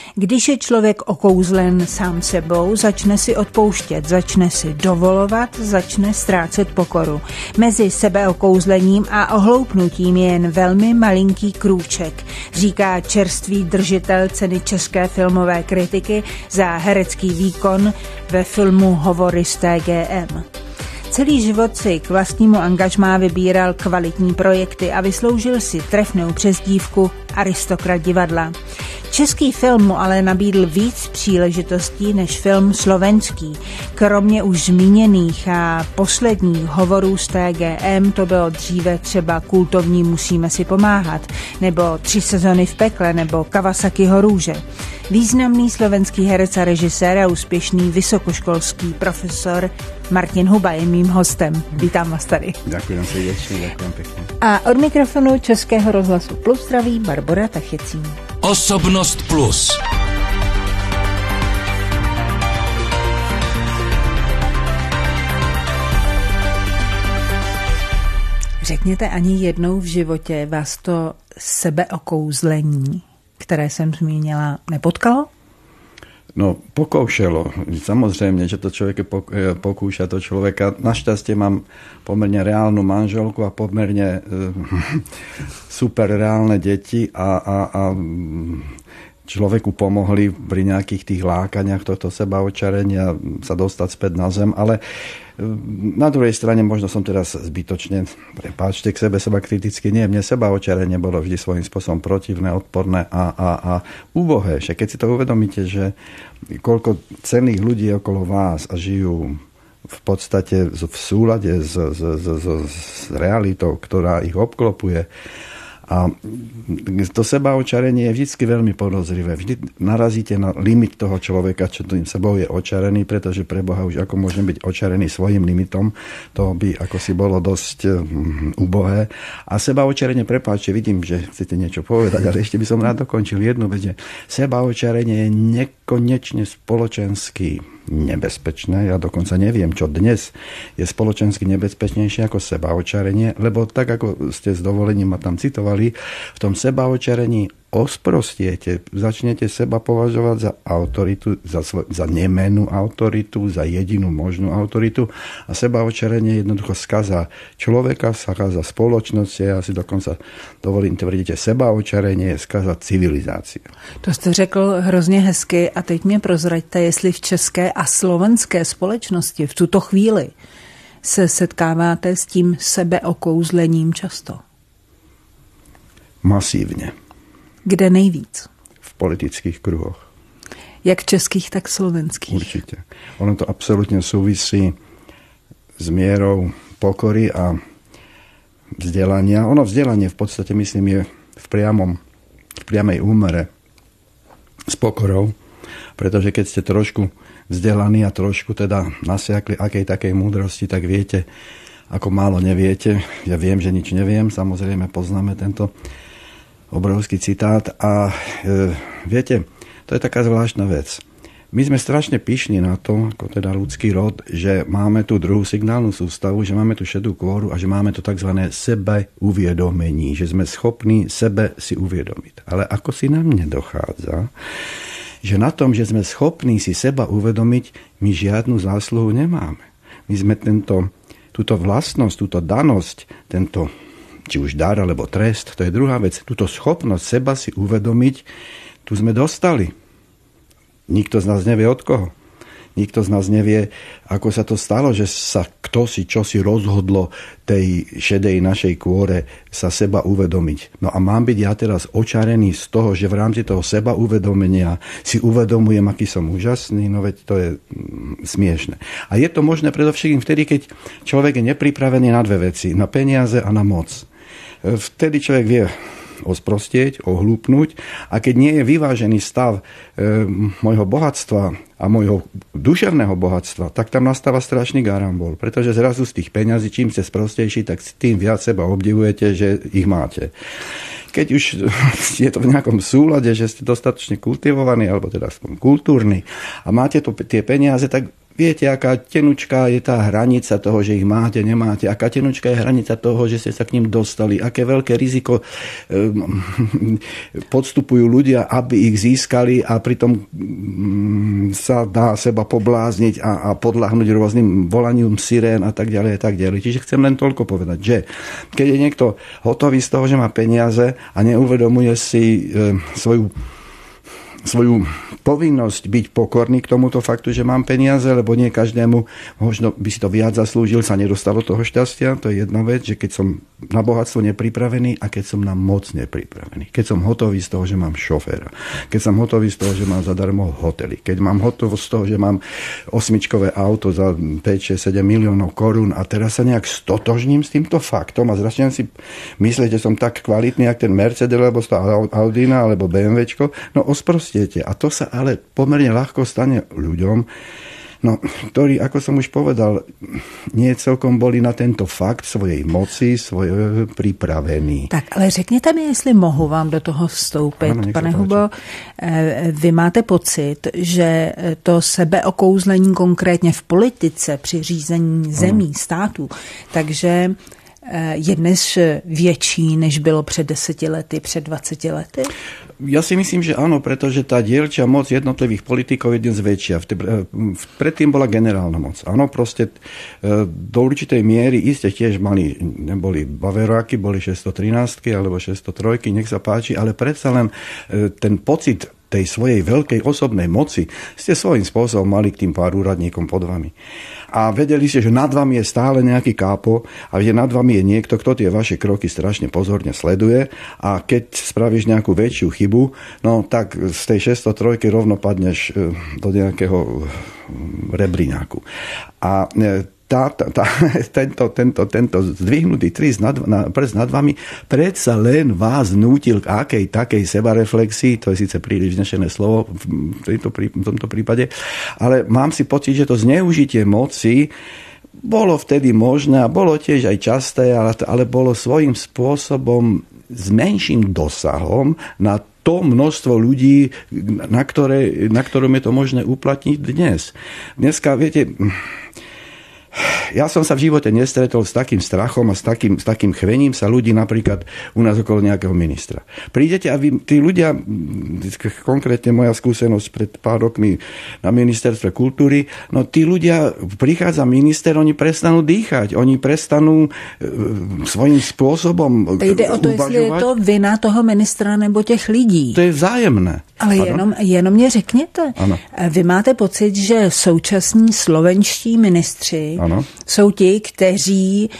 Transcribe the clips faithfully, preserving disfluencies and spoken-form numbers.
Když je člověk okouzlen sám sebou, začne si odpouštět, začne si dovolovat, začne ztrácet pokoru. Mezi sebeokouzlením a ohloupnutím je jen velmi malinký krůček, říká čerstvý držitel ceny české filmové kritiky za herecký výkon ve filmu Hovory z T G M. Celý život si k vlastnímu angažmá vybíral kvalitní projekty a vysloužil si trefnou přezdívku aristokrat divadla. Český film mu ale nabídl víc příležitostí než film slovenský. Kromě už zmíněných a posledních Hovorů z T G M to bylo dříve třeba kultovní Musíme si pomáhat, nebo Tři sezony v pekle, nebo Kawasakiho růže. Významný slovenský herec a režisér a úspěšný vysokoškolský profesor Martin Huba je mým hostem. Vítám vás tady. Ďakujem srdečne, ďakujem pekne. A od mikrofonu Českého rozhlasu Plus zdraví Barbora Tachecín. Osobnost Plus. Řekněte, ani jednou v životě vás to sebeokouzlení, které jsem zmínila, nepotkalo? No, pokoušelo. Samozrejme, že to človek pokúša to človeka. Našťastie mám pomerne reálnu manželku a pomerne super reálne deti a, a, a človeku pomohli pri nejakých tých lákaniach tohto sebaočarenia sa dostať späť na zem, ale na druhej strane možno som teraz zbytočne, prepáčte, k sebe seba kriticky, nie, mne sebaočarenie bolo vždy svojím spôsobom protivné, odporné a, a, a úbohé. Však keď si to uvedomíte, že koľko cenných ľudí okolo vás a žijú v podstate v súlade s, s, s, s realitou, ktorá ich obklopuje. A to sebaočarenie je vždy veľmi podozrivé. Vždy narazíte na limit toho človeka, čo tým sebou je očarený, pretože pre Boha už ako môžeme byť očarený svojim limitom, to by ako si bolo dosť ubohé. A sebaočarenie, prepáčte, vidím, že chcete niečo povedať, ale ešte by som rád dokončil jednu vec, že sebaočarenie je nekonečne spoločensky nebezpečné. Ja dokonca neviem, čo dnes je spoločensky nebezpečnejšie ako sebaočarenie, lebo tak, ako ste s dovolením ma tam citovali, v tom sebaočarení osprostiete, začnete seba považovať za autoritu, za, svoj, za nemenú autoritu, za jedinú možnú autoritu a sebaočarenie jednoducho skazá človeka, skazá spoločnosť, ja si dokonca dovolím tvrdiť, že sebaočarenie je skaza civilizácie. To jste řekl hrozně hezky a teď mě prozraďte, jestli v české a slovenské společnosti v tuto chvíli se setkáváte s tím sebeokouzlením často. Masívne. Kde nejvíc? V politických kruhoch. Jak českých, tak slovenských. Určite. Ono to absolútne súvisí s mierou pokory a vzdelania. Ono vzdelanie v podstate, myslím, je v priamom, v priamej úmere s pokorou, pretože keď ste trošku vzdelaní a trošku teda nasiakli akej takej múdrosti, tak viete, ako málo neviete. Ja viem, že nič neviem. Samozrejme poznáme tento obrovský citát a e, viete, to je taká zvláštna vec. My sme strašne pyšní na to, ako teda ľudský rod, že máme tú druhú signálnu sústavu, že máme tú šedú kôru a že máme to tzv. Sebeuvedomení, že sme schopní sebe si uvedomiť. Ale ako si na mne dochádza, že na tom, že sme schopní si seba uvedomiť, my žiadnu zásluhu nemáme. My sme tento, túto vlastnosť, túto danosť, tento či už dar alebo trest, to je druhá vec. Túto schopnosť seba si uvedomiť, tu sme dostali. Nikto z nás nevie od koho. Nikto z nás nevie, ako sa to stalo, že sa kto si, čo si rozhodlo tej šedej našej kôre sa seba uvedomiť. No a mám byť ja teraz očarený z toho, že v rámci toho seba uvedomenia si uvedomujem, aký som úžasný, no veď to je smiešne. A je to možné predovšetkým vtedy, keď človek je nepripravený na dve veci, na peniaze a na moc. Vtedy človek vie osprostieť, ohlúpnuť a keď nie je vyvážený stav e, môjho bohatstva a môjho duševného bohatstva, tak tam nastáva strašný garambol, pretože zrazu z tých peňazí, čím ste sprostejší, tak tým viac seba obdivujete, že ich máte. Keď už je to v nejakom súlade, že ste dostatočne kultivovaní, alebo teda kultúrni a máte to, tie peniaze, tak viete, aká tenučká je tá hranica toho, že ich máte, nemáte, aká tenučká je hranica toho, že ste sa k ním dostali, aké veľké riziko um, podstupujú ľudia, aby ich získali a pritom um, sa dá seba poblázniť a, a podľahnúť rôznym volanium sirén a tak ďalej a tak ďalej. Čiže chcem len toľko povedať, že keď je niekto hotový z toho, že má peniaze a neuvedomuje si e, svoju svoju povinnosť byť pokorný k tomuto faktu, že mám peniaze, lebo nie každému možno by si to viac zaslúžil, sa nedostalo toho šťastia. To je jedna vec, že keď som na bohatstvo nepripravený a keď som na moc nepripravený. Keď som hotový z toho, že mám šoféra. Keď som hotový z toho, že mám zadarmo hotely. Keď mám hotovosť z toho, že mám osmičkové auto za päť, šesť, sedem miliónov korún a teraz sa nejak stotožním s týmto faktom a začnem si myslieť, že som tak kvalitný, jak ten Mercedes, alebo Audina, alebo BMWčko. No osprost a to sa ale pomerne ľahko stane ľuďom, no, ktorí, ako som už povedal, nie celkom boli na tento fakt svojej moci, svoje pripravení. Tak, ale řekněte mi, jestli mohu vám do toho vstoupit. Ano, pane Hubo, vy máte pocit, že to sebeokouzlení konkrétně v politice při řízení zemí, ano. států, takže je dnes větší, než bylo před deseti lety, před dvaceti lety? Ja si myslím, že áno, pretože tá dielčia moc jednotlivých politikov je dnes väčšia. Predtým bola generálna moc. Áno, proste do určitej miery iste tiež mali, neboli baveráky, boli šesťstotrinásť alebo šesťstotrojky, nech sa páči, ale predsa len ten pocit tej svojej veľkej osobnej moci ste svojím spôsobom mali k tým pár úradníkom pod vami. A vedeli ste, že nad vami je stále nejaký kápo a že nad vami je niekto, kto tie vaše kroky strašne pozorne sleduje a keď spravíš nejakú väčšiu chybu, no tak z tej šesťstotrojky rovno padneš do nejakého rebríňaku. A Tá, tá, tá, tento, tento, tento zdvihnutý trist nad, na, prst nad vami predsa len vás nútil k akej takej sebareflexii, to je síce príliš vznešené slovo v, tejto, v tomto prípade, ale mám si pocit, že to zneužitie moci bolo vtedy možné a bolo tiež aj časté, ale, ale bolo svojím spôsobom s menším dosahom na to množstvo ľudí, na, ktoré, na ktorom je to možné uplatniť dnes. Dneska, viete, ja som sa v živote nestretol s takým strachom a s takým, s takým chvením sa ľudí napríklad u nás okolo nejakého ministra. Prídete a vy, tí ľudia, konkrétne moja skúsenosť pred pár rokmi na ministerstve kultúry, no tí ľudia, prichádza minister, oni prestanú dýchať, oni prestanú e, svojím spôsobom uvažovať. Jde o to, jestli je to vina toho ministra nebo těch lidí. To je vzájemné. Ale jenom, jenom mě řekněte, ano. Vy máte pocit, že současní slovenští ministři ano. jsou ti, kteří,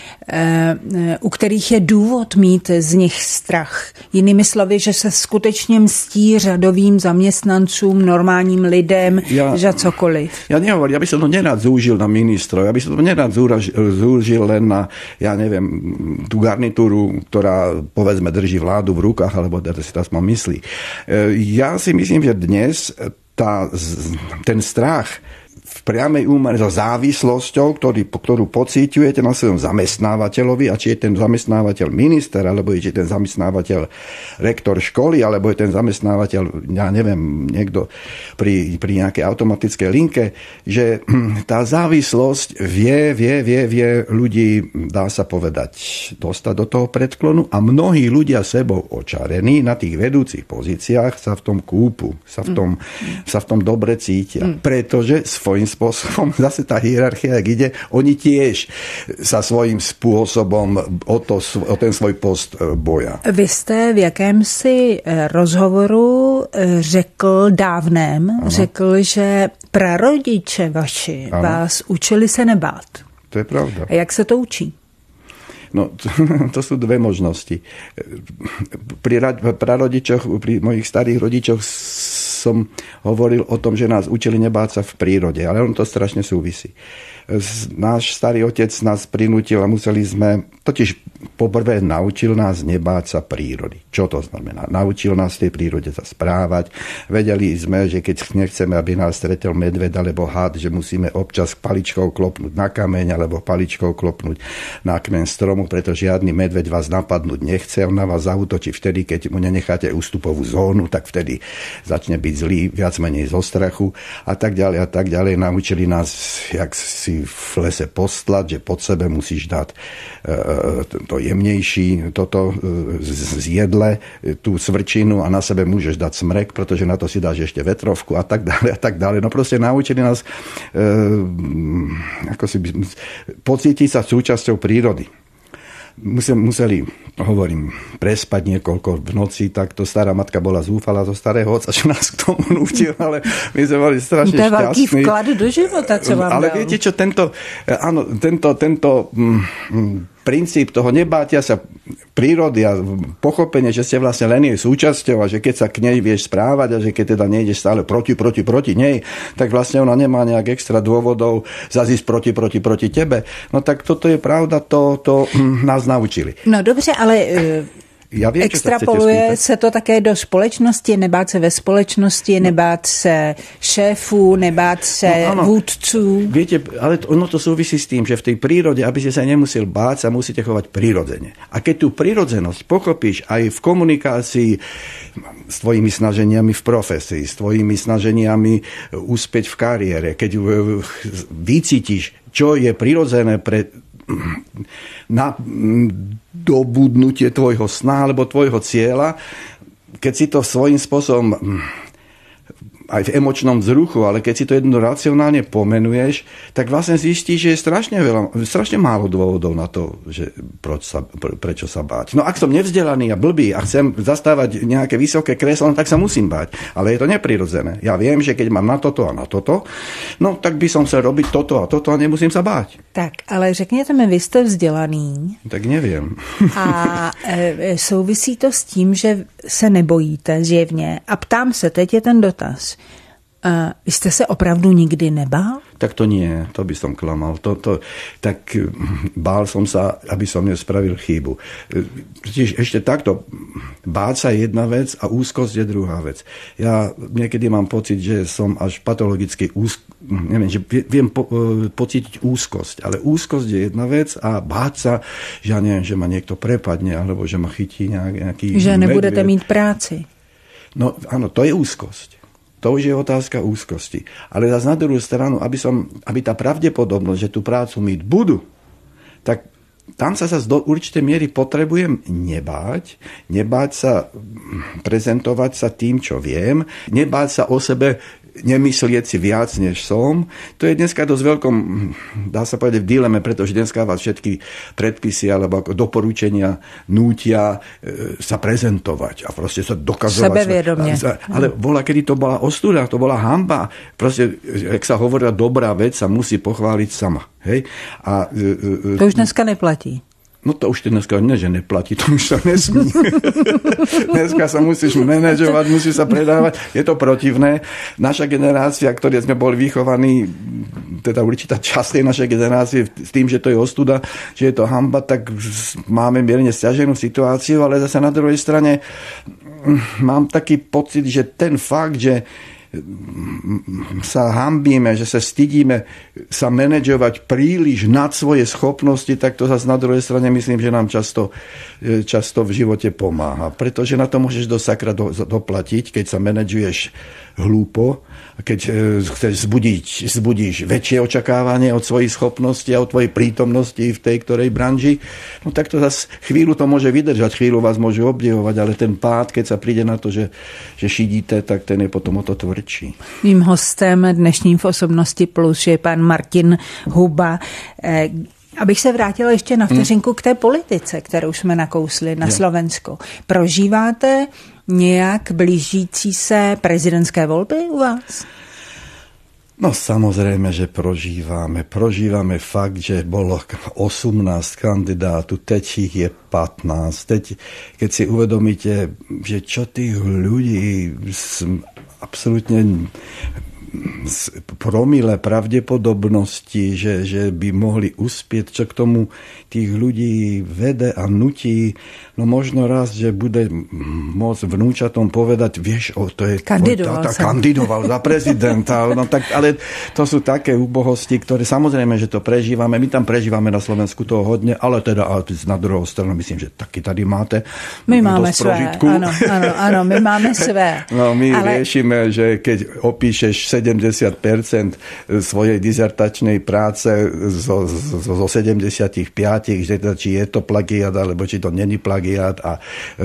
u kterých je důvod mít z nich strach. Jinými slovy, že se skutečně mstí řadovým zaměstnancům, normálním lidem, ja, za cokoliv. Ja nehovorím, ja by som to nerád zúžil na ministrov, ja by som to nerád zúžil len na, ja neviem, tú garnitúru, ktorá, povedzme, drží vládu v rukách, alebo teda si to aspoň myslí. Ja si myslím, že dnes tá, ten strach v priamej úmere so závislosťou, ktorý, ktorú pocíťujete na svojom zamestnávateľovi, a či je ten zamestnávateľ minister, alebo je ten zamestnávateľ rektor školy, alebo je ten zamestnávateľ, ja neviem, niekto pri, pri nejakej automatickej linke, že tá závislosť vie, vie, vie, vie ľudí, dá sa povedať, dostať do toho predklonu a mnohí ľudia sebou očarení na tých vedúcich pozíciách sa v tom kúpu, sa v tom, mm. sa v tom dobre cítia. Mm. Pretože svojím spôsobom, zase tá hierarchia, ak ide, oni tiež sa svojím spôsobom o, to, o ten svoj post boja. Vy jste v jakémsi rozhovoru řekl dávném, ano. řekl, že prarodiče vaši ano. vás učili se nebát. To je pravda. A jak se to učí? No, to, to sú dve možnosti. Pri prarodičoch, pri mojich starých rodičoch som hovoril o tom, že nás učili nebáť sa v prírode, ale on to strašne súvisí. Náš starý otec nás prinútil a museli sme, totiž poprvé naučil nás nebáť sa prírody. Čo to znamená? Naučil nás v tej prírode sa správať. Vedeli sme, že keď nechceme, aby nás stretol medved alebo had, že musíme občas paličkou klopnúť na kameň alebo paličkou klopnúť na kmeň stromu, pretože žiadny medveď vás napadnúť nechce. On na vás zaútočí vtedy, keď mu nenecháte ústupovú zónu, tak vtedy začne byť byť zlý, viac menej zo strachu a tak ďalej a tak ďalej. Naučili nás, jak si v lese postlať, že pod sebe musíš dať to jemnejší, toto z jedle, tú svrčinu a na sebe môžeš dať smrek, pretože na to si dáš ešte vetrovku a tak ďalej a tak ďalej. No proste naučili nás ako si pocítiť sa súčasťou prírody. Museli, hovorím, prespať niekoľko v noci, tak to stará matka bola zúfala zo starého otca, čo nás k tomu nútil, ale my sme boli strašne šťastní. To je veľký vklad do života, čo vám Ale dal. viete čo, tento, áno, tento, tento mm, princíp toho nebátia sa prírody a pochopenie, že ste vlastne len jej súčasťou a že keď sa k nej vieš správať a že keď teda nejdeš stále proti, proti, proti nej, tak vlastne ona nemá nejak extra dôvodov zazísť proti, proti, proti tebe. No tak toto je pravda, to, to hm, nás naučili. No dobře, ale ja viem, extrapoluje se to také do společnosti, nebát se ve společnosti, nebát se šéfů, nebát se no, vůdců. Viete, ale to, ono to súvisí s tým, že v tej prírode, aby ste sa nemusel báť, sa musíte chovať prirodzene. A keď tú prirodzenosť pochopíš aj v komunikácii s tvojimi snaženiami v profesii, s tvojimi snaženiami úspäť v kariére, keď vycítiš, čo je prirodzené pre na dobudnutie tvojho sna alebo tvojho cieľa, keď si to svojím spôsobom aj v emočnom vzruchu, ale keď si to jedno racionálne pomenuješ, tak vlastne zistíš, že je strašne, veľa, strašne málo dôvodov na to, že proč sa, pre, prečo sa báť. No ak som nevzdelaný a blbý a chcem zastávať nejaké vysoké kreslo, no, tak sa musím báť. Ale je to neprirodzené. Ja viem, že keď mám na toto a na toto, no tak by som chcel robiť toto a toto a nemusím sa báť. Tak, ale řekněte mi, vy jste vzdělaný. Tak neviem. A e, souvisí to s tím, že se nebojíte zjevně. A ptám se, teď je ten dotaz. Uh, vy ste sa opravdu nikdy nebál? Tak to nie, to by som klamal. To, to, tak bál som sa, aby som nespravil chybu. Totiž ešte takto, báť sa je jedna vec a úzkosť je druhá vec. Ja niekedy mám pocit, že som až patologicky úzk, neviem, že viem po, pocítiť úzkosť, ale úzkosť je jedna vec a báť sa, že ja neviem, že ma niekto prepadne, alebo že ma chytí nejaký Že medvied. nebudete mít práci. No áno, to je úzkosť. To už je otázka úzkosti. Ale zase na druhú stranu, aby, som, aby tá pravdepodobnosť, že tú prácu mít budu, tak tam sa zase do určitej miery potrebujem nebáť. Nebáť sa prezentovať sa tým, čo viem. Nebáť sa o sebe nemyslieť si viac, než som. To je dneska dosť veľkom, dá sa povedať, v dileme, pretože dneska vás všetky predpisy alebo doporučenia nútia e, sa prezentovať a proste sa dokazovať. Sebevedomne. Ale bola, kedy to bola ostuda, to bola hanba. Proste, jak sa hovorila, dobrá vec sa musí pochváliť sama. Hej? A, e, e, to už dneska neplatí. No to už dneska ne, že neplatí, to už sa nesmí. Dneska sa musíš manažovať, musíš sa predávať. Je to protivné. Naša generácia, ktorí sme boli vychovaní, teda určitá časť tej našej generácie s tým, že to je ostuda, že je to hanba, tak máme mierne sťaženú situáciu, ale zase na druhej strane mám taký pocit, že ten fakt, že sa hanbíme, že sa stydíme sa manažovať príliš nad svoje schopnosti, tak to zase na druhej strane myslím, že nám často, často v živote pomáha. Pretože na to môžeš do sakra do, doplatiť, keď sa manažuješ hlúpo, keď chceš zbudiť, zbudíš väčšie očakávanie od svojich schopností a od tvojej prítomnosti v tej ktorej branži, no tak to zase chvíľu to môže vydržať, chvíľu vás môžu obdivovať, ale ten pád, keď sa príde na to, že, že šidíte, tak ten je potom o to tvrdší. Mým hostem dnešním v Osobnosti Plus je pan Martin Huba. Abych se vrátila ještě na vteřinku k té politice, kterou jsme nakousli na Slovensku. Prožíváte nějak blížící se prezidentské volby u vás? No samozrejme, že prožívame. Prožívame fakt, že bolo osemnásť kandidátu, teď ich je pätnásť. Teď, keď si uvedomíte, že čo tých ľudí absolútne promile pravdepodobnosti, že, že by mohli uspieť, čo k tomu tých ľudí vede a nutí. No možno raz, že bude môcť vnúčatom povedať, vieš, o, to je kandidoval, tá, tá, kandidoval za prezidenta. No, tak, ale to sú také úbohosti, ktoré samozrejme, že to prežívame. My tam prežívame na Slovensku toho hodne, ale teda na druhou stranu myslím, že taky tady máte. My máme své, áno, áno, áno, my máme své. No my ale... riešime, že keď opíšeš sedemdesiat percent svojej dizertačnej práce zo, zo, zo sedemdesiatpäť, že teda, či je to plagiát, alebo či to není plagiát a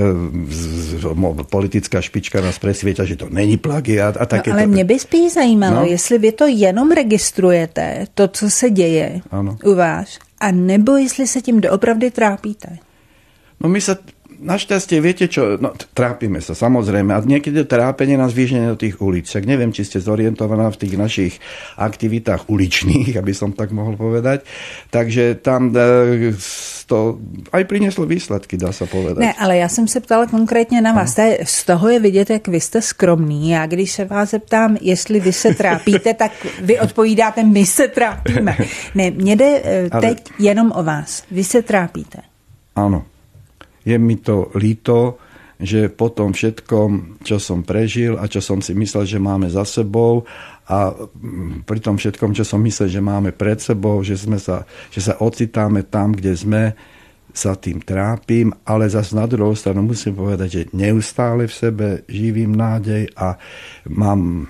e, politická špička nás presvieta, že to není plagiát. A také no, ale to... mě by spíš zajímalo, no? Jestli vy to jenom registrujete, to, co se děje ano. u vás, a nebo jestli se tím doopravdy trápíte. No my sa našťastie, viete čo, no, trápime sa, samozrejme. A niekedy trápenie nás vyžne do tých ulic. Však neviem, či ste zorientovaná v tých našich aktivitách uličných, aby som tak mohol povedať. Takže tam e, to aj prinieslo výsledky, dá sa povedať. Ne, ale já jsem se ptala konkrétně na vás. Aha. Z toho je vidět, jak vy jste skromný. Já když se vás zeptám, jestli vy se trápíte, tak vy odpovídáte, my se trápíme. Ne, mně jde teď ale... jenom o vás. Vy se trápíte. Áno. Je mi to líto, že po tom všetkom, čo som prežil a čo som si myslel, že máme za sebou a pri tom všetkom, čo som myslel, že máme pred sebou, že, sme sa, že sa ocitáme tam, kde sme, sa tým trápim, ale zase na druhou stranu musím povedať, že neustále v sebe živím nádej a mám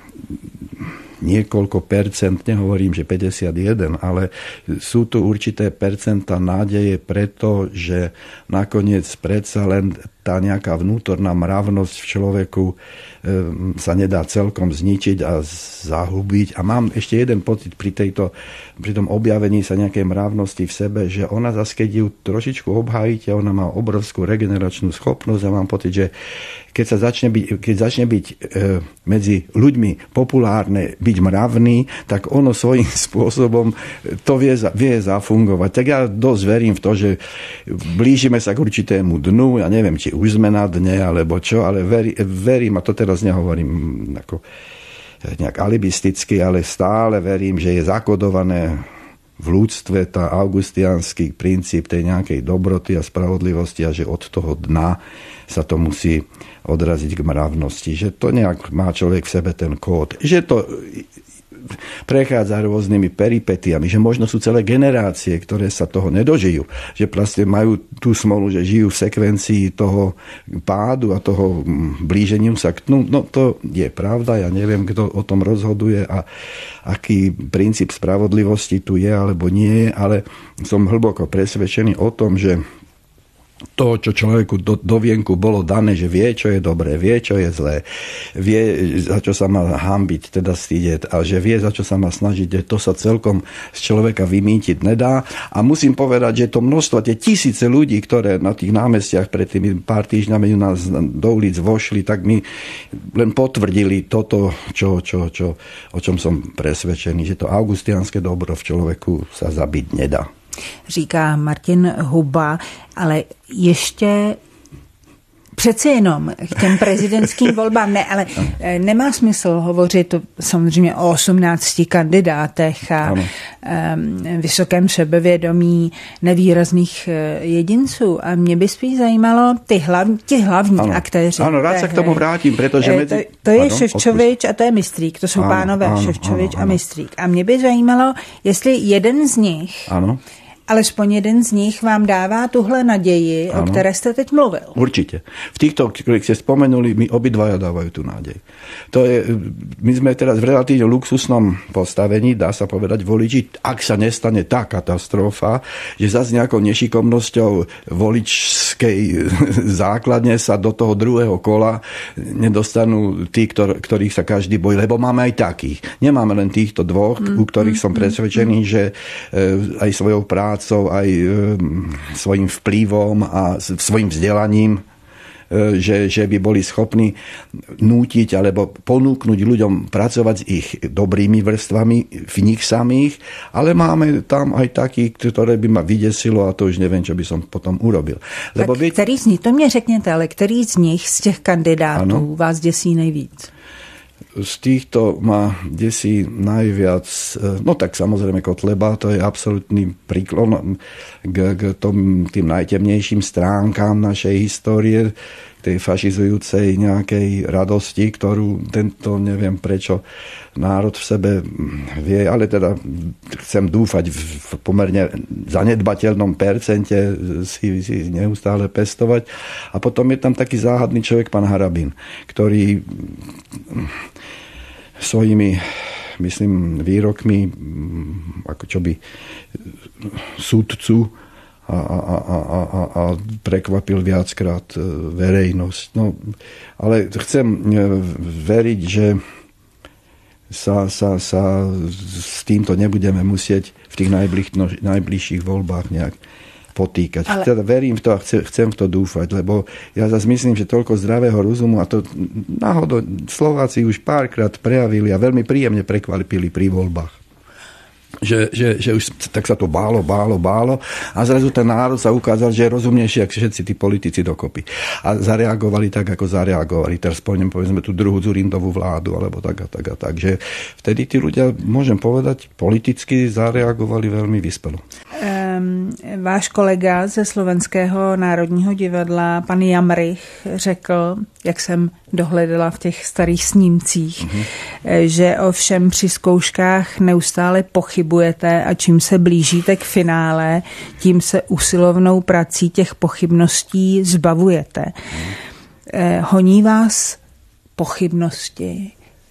niekoľko percent, nehovorím, že päťdesiatjeden, ale sú tu určité percentá nádeje preto, že nakoniec predsa len tá nejaká vnútorná mravnosť v človeku e, sa nedá celkom zničiť a zahubiť. A mám ešte jeden pocit pri, tejto, pri tom objavení sa nejakej mravnosti v sebe, že ona zase, keď ju trošičku obhájíte, ona má obrovskú regeneračnú schopnosť a mám pocit, že keď sa začne byť, keď začne byť e, medzi ľuďmi populárne byť mravný, tak ono svojím spôsobom to vie, vie zafungovať. Tak ja dosť verím v to, že blížime sa k určitému dnu, ja neviem, či už sme na dne, alebo čo, ale veri, verím, a to teraz nehovorím ako nejak alibisticky, ale stále verím, že je zakodované v ľudstve tá augustiánsky princíp tej nejakej dobroty a spravodlivosti a že od toho dna sa to musí odraziť k mravnosti. Že to nejak má človek v sebe ten kód. Že to prechádza rôznymi peripetiami, že možno sú celé generácie, ktoré sa toho nedožijú. Že vlastne majú tú smolu, že žijú v sekvencii toho pádu a toho blíženiu sa k dnu. No to je pravda, ja neviem, kto o tom rozhoduje a aký princíp spravodlivosti tu je alebo nie, ale som hlboko presvedčený o tom, že to, čo človeku do, do vienku bolo dané, že vie, čo je dobré, vie, čo je zlé, vie, za čo sa má hanbiť, teda stýdeť, a že vie, za čo sa má snažiť, to sa celkom z človeka vymýtiť nedá. A musím povedať, že to množstvo, tie tisíce ľudí, ktoré na tých námestiach pred tými pár týždňami u nás do ulic vošli, tak mi len potvrdili toto, čo, čo, čo, o čom som presvedčený, že to augustiánske dobro v človeku sa zabiť nedá. Říká Martin Huba, ale ještě přece jenom k těm prezidentským volbám, ne, ale nemá smysl hovořit samozřejmě o osmnácti kandidátech a ano. vysokém sebevědomí nevýrazných jedinců. A mě by spíš zajímalo ty hlavní, ti hlavní ano. aktéři. Ano, rád se k tomu vrátím, protože mezi... To, to je ano, Ševčovič a to je Mystrík, to jsou ano, pánové ano, Ševčovič ano, ano. a Mystrík. A mě by zajímalo, jestli jeden z nich... Ano. Alespoň jeden z nich vám dává tuhle naději, ano. o které jste teď mluvil. Určite. V týchto, ktorých ste spomenuli, mi obidvaja dávajú tú nádej. To je, my sme teraz v relatívne luxusnom postavení, dá sa povedať, voliči, ak sa nestane tá katastrofa, že zase nejakou nešikovnosťou voličskej základne sa do toho druhého kola nedostanú tí, ktor, ktorých sa každý bojí, lebo máme aj takých. Nemáme len týchto dvoch, mm, u ktorých mm, som presvedčený, mm. že aj svojou prácou aj e, svojim vplyvom a svojim vzdelaním, e, že, že by boli schopní nútiť alebo ponúknuť ľuďom pracovať s ich dobrými vrstvami v nich samých, ale máme tam aj takých, ktoré by ma vydesilo a to už neviem, čo by som potom urobil. Lebo tak by... který z nich, to mě řekněte, ale který z nich, z těch kandidátů ano? vás děsí nejvíc? z týchto má desi najviac, no tak samozrejme Kotleba, to je absolútny príklon k, k tom, tým najtemnejším stránkám našej histórie, tej fašizujúcej nejakej radosti, ktorú tento, neviem prečo, národ v sebe vie, ale teda chcem dúfať v pomerne zanedbateľnom percente si, si neustále pestovať. A potom je tam taký záhadný človek, pán Harabin, ktorý svojimi, myslím, výrokmi, ako čo by súdcu a, a, a, a, a prekvapil viackrát verejnosť. No, ale chcem veriť, že sa, sa, sa s týmto nebudeme musieť v tých najbliž, no, najbližších voľbách nejak potýkať. Ale... Teda verím v to a chcem, chcem v to dúfať, lebo ja zase myslím, že toľko zdravého rozumu, a to náhodou Slováci už párkrát prejavili a veľmi príjemne prekvapili pri voľbách. Že, že, že už tak sa to bálo, bálo, bálo a zrazu ten národ sa ukázal, že je rozumnejší ako všetci tí politici dokopy. A zareagovali tak, ako zareagovali. Teraz spomínam, povedzme, tú druhú Dzurindovú vládu, alebo tak a tak a tak. Že vtedy tí ľudia, môžem povedať, politicky zareagovali veľmi vyspelo. Um, váš kolega ze Slovenského národního divadla, pan Jamrich, řekl, jak jsem dohledala v těch starých snímcích, uh-huh. že ovšem při zkouškách neustále pochybujete a čím se blížíte k finále, tím se usilovnou prací těch pochybností zbavujete. Uh-huh. Honí vás pochybnosti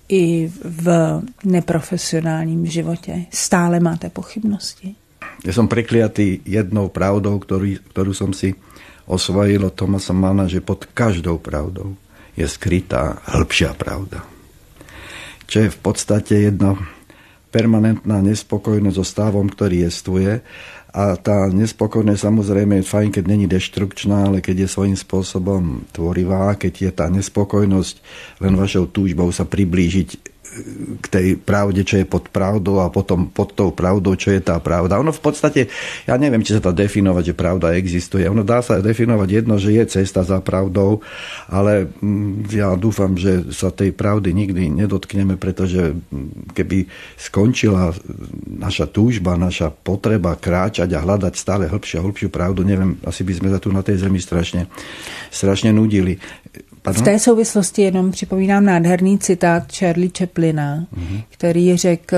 i v neprofesionálním životě? Stále máte pochybnosti? Ja som prekliatý jednou pravdou, ktorý, ktorú som si osvojil od Thomasa Manna, že pod každou pravdou je skrytá hĺbšia pravda. Čo je v podstate jedna permanentná nespokojnosť so stavom, ktorý jestvuje. A tá nespokojnosť samozrejme je fajn, keď není deštrukčná, ale keď je svojím spôsobom tvorivá, keď je tá nespokojnosť len vašou túžbou sa priblížiť k tej pravde, čo je pod pravdou a potom pod tou pravdou, čo je tá pravda. Ono v podstate, ja neviem, či sa to definovať, že pravda existuje. Ono dá sa definovať jedno, že je cesta za pravdou, ale ja dúfam, že sa tej pravdy nikdy nedotkneme, pretože keby skončila naša túžba, naša potreba kráčať a hľadať stále hĺbšiu a hĺbšiu pravdu, neviem, asi by sme sa tu na tej zemi strašne, strašne nudili. V té souvislosti jenom připomínám nádherný citát Charlie Chaplina, mm-hmm. který řekl,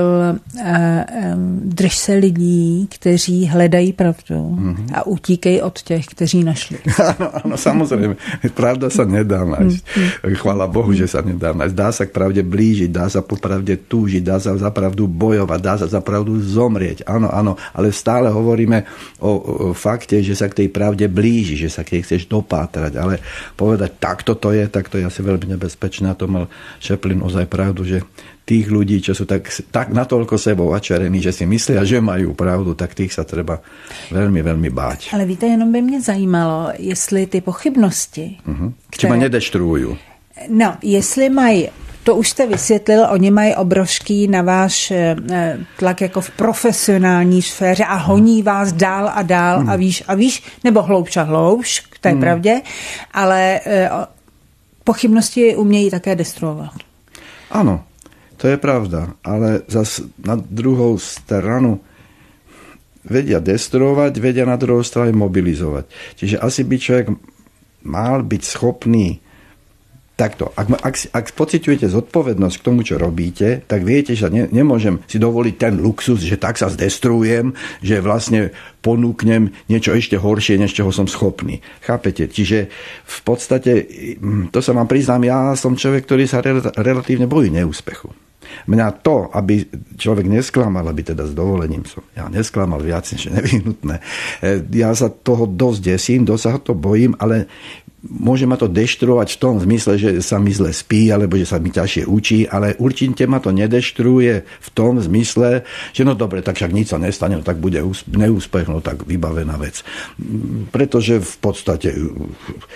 drž se lidí, kteří hledají pravdu mm-hmm. a utíkej od těch, kteří našli. Áno, áno, samozrejme. Pravda sa nedá nájsť. Mm-hmm. Chvála Bohu, že sa nedá nájsť. Dá sa k pravde blížiť, dá sa po pravde túžiť, dá sa za pravdu bojovať, dá sa za pravdu zomrieť. Áno, áno, ale stále hovoríme o, o fakte, že sa k tej pravde blíži, že sa k tej chceš dopátrať, ale povedať, takto to je, tak to je asi veľmi nebezpečné. A to mal Chaplin ozaj pravdu, že tých ľudí, čo sú tak, tak natoľko sebou očarení, že si myslia, že majú pravdu, tak tých sa treba veľmi, veľmi báť. Ale víte, jenom by mě zajímalo, jestli ty pochybnosti... Uh-huh. Které... Či ma nedeštruujú. No, jestli mají, to už jste vysvětlil, oni mají obrovský na váš tlak jako v profesionální sféře a honí vás dál a dál uh-huh. a víš a víš, nebo hloubš a hloubš, k té uh-huh. pravdě, ale pochybnosti umějí také destruovat. Áno, to je pravda, ale zas na druhou stranu vedia destruovať, vedia na druhou stranu mobilizovať. Čiže asi by človek mal byť schopný takto. Ak, ak, ak pociťujete zodpovednosť k tomu, čo robíte, tak viete, že ne, nemôžem si dovoliť ten luxus, že tak sa zdestruujem, že vlastne ponúknem niečo ešte horšie, než čoho som schopný. Chápete? Čiže v podstate, to sa vám priznám, ja som človek, ktorý sa rel, relatívne bojí neúspechu. Mňa to, aby človek nesklamal, aby teda s dovolením som ja nesklamal viac, než je nevyhnutné. Ja sa toho dosť desím, dosť sa to bojím, ale môže ma to deštruovať v tom zmysle, že sa mi zle spí, alebo že sa mi ťažšie učí, ale určite ma to nedeštruuje v tom zmysle, že no dobre, tak však nič sa nestane, no tak bude neúspech, no tak vybavená vec. Pretože v podstate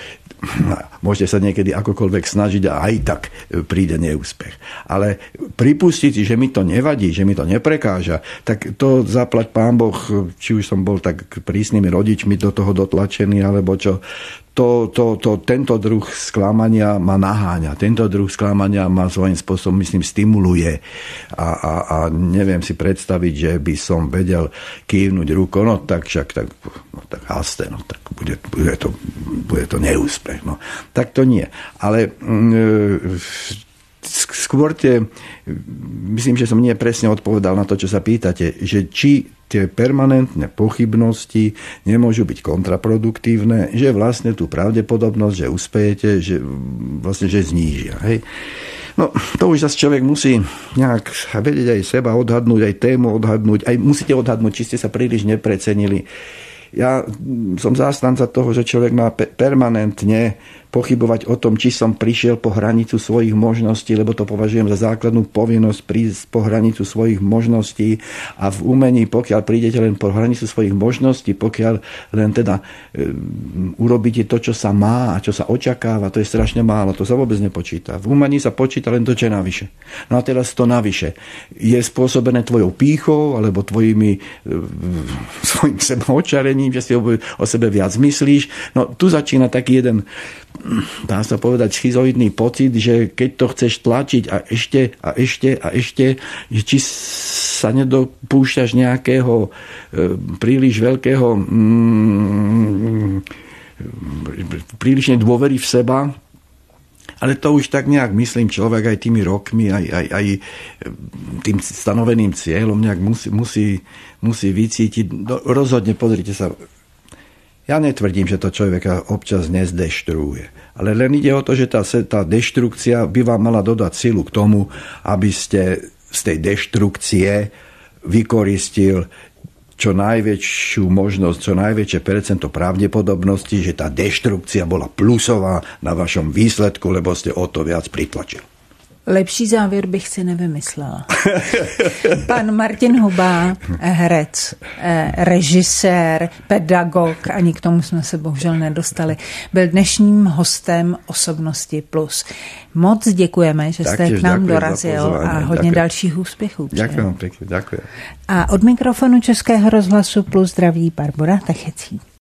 môžete sa niekedy akokoľvek snažiť a aj tak príde neúspech. Ale pri vypustiť si, že mi to nevadí, že mi to neprekáža, tak to zaplať Pán Boh, či už som bol tak prísnymi rodičmi do toho dotlačený, alebo čo. To, to, to, tento druh sklamania ma naháňa. Tento druh sklamania ma svojím spôsobom, myslím, stimuluje. A, a, a neviem si predstaviť, že by som vedel kývnuť rukou, no tak však, tak, no, tak haste, no tak bude, bude, to, bude to neúspech. No. Tak to nie. Ale mm, skôr tie, myslím, že som nie presne odpovedal na to, čo sa pýtate, že či tie permanentné pochybnosti nemôžu byť kontraproduktívne, že vlastne tú pravdepodobnosť, že uspejete, že vlastne že znížia. Hej? No, to už zase človek musí nejak vedieť aj seba odhadnúť, aj tému odhadnúť, aj musíte odhadnúť, či ste sa príliš neprecenili. Ja som zástanca toho, že človek má permanentne pochybovať o tom, či som prišiel po hranicu svojich možností, lebo to považujem za základnú povinnosť prísť po hranicu svojich možností a v umení, pokiaľ prídete len po hranicu svojich možností, pokiaľ len teda e, urobíte to, čo sa má a čo sa očakáva, to je strašne málo, to sa vôbec nepočíta. V umení sa počíta len to, čo je navyše. No a teraz to navyše je spôsobené tvojou pýchou alebo tvojimi e, svojim sebaočarením, že si o, o sebe viac myslíš. No tu začína taký jeden, dá sa povedať, schizoidný pocit, že keď to chceš tlačiť a ešte a ešte a ešte, či sa nedopúšťaš nejakého e, príliš veľkého mm, prílišnej dôvery v seba, ale to už tak nejak, myslím, človek aj tými rokmi, aj, aj, aj tým stanoveným cieľom nejak musí, musí, musí vycítiť. No, rozhodne, pozrite sa, ja netvrdím, že to človeka občas nezdeštruuje. Ale len ide o to, že tá, tá deštrukcia by vám mala dodať silu k tomu, aby ste z tej deštrukcie vykoristil čo najväčšiu možnosť, čo najväčšie percento pravdepodobnosti, že tá deštrukcia bola plusová na vašom výsledku, lebo ste o to viac pritlačil. Lepší závěr bych si nevymyslela. Pan Martin Hubá, herec, režisér, pedagog, ani k tomu jsme se bohužel nedostali, byl dnešním hostem Osobnosti plus. Moc děkujeme, že jste k nám dorazil a hodně děkuji. Dalších úspěchů. Děkuji pěkně, děkuji. A od mikrofonu Českého rozhlasu Plus zdraví Barbora Techecí.